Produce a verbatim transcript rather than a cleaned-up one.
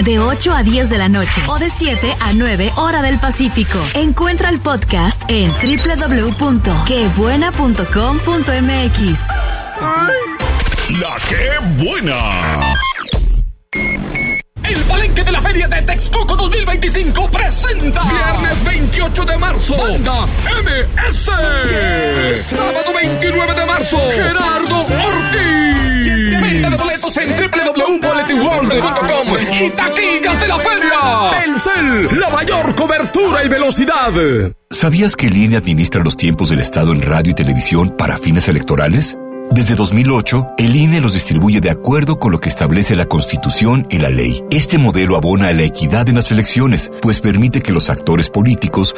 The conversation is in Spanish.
de ocho a diez de la noche o de siete a nueve hora del Pacífico. Encuentra el podcast en doble u doble u doble u punto que buena punto com punto m x. La que buena. El Palenque de la Feria de Texcoco dos mil veinticinco presenta viernes veintiocho de marzo, Banda M S. Sábado veintinueve de marzo, Gerardo Ortiz. Venta de boletos en doble u doble u doble u punto bulletin world punto com y taquillas de la feria. Telcel, la mayor cobertura y velocidad. ¿Sabías que el I N E administra los tiempos del Estado en radio y televisión para fines electorales? Desde dos mil ocho, el I N E los distribuye de acuerdo con lo que establece la Constitución y la ley. Este modelo abona a la equidad en las elecciones, pues permite que los actores políticos